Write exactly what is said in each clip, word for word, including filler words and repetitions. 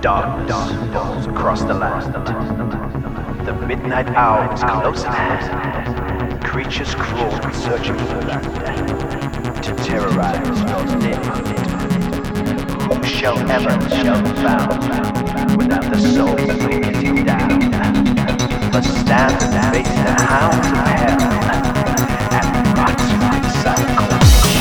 Darkness falls across the land. The midnight hour is close at hand. Creatures crawl searching for land to terrorize your neighborhood. Who shall ever shall be found without the soul sinking down? But stand and face the hounds of hell and rot inside cold.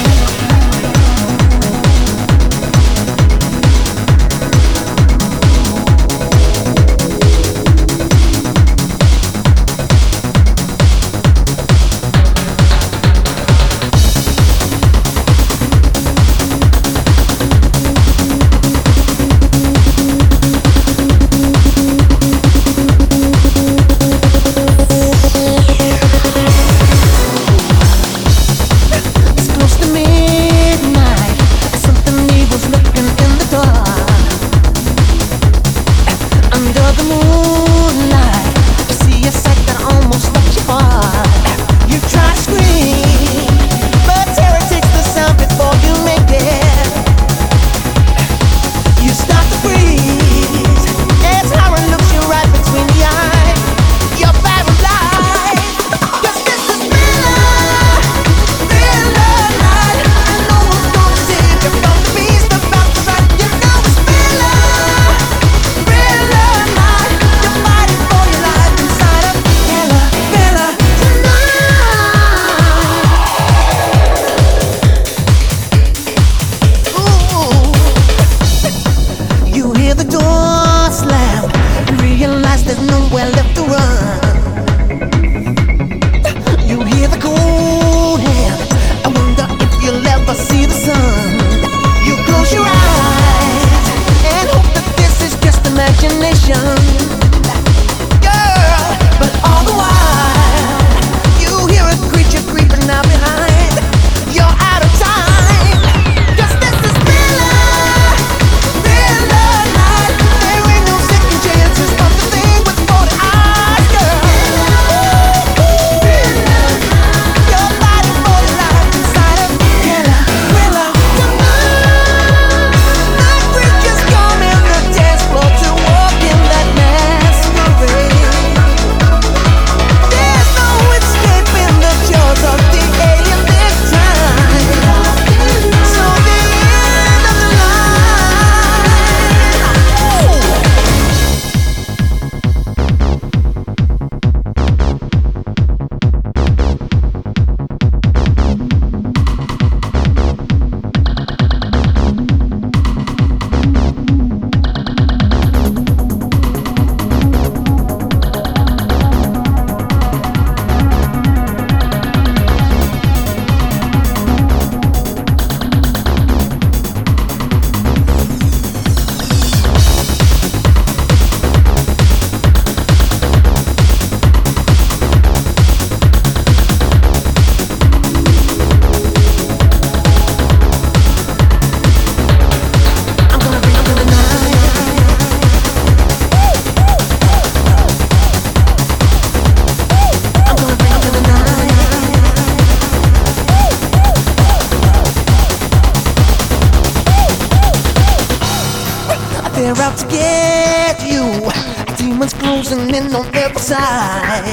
They're out to get you. Demons closing in on every side.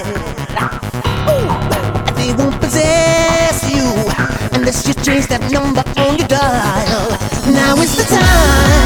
Ooh, they won't possess you unless you change that number on your dial. Now is the time.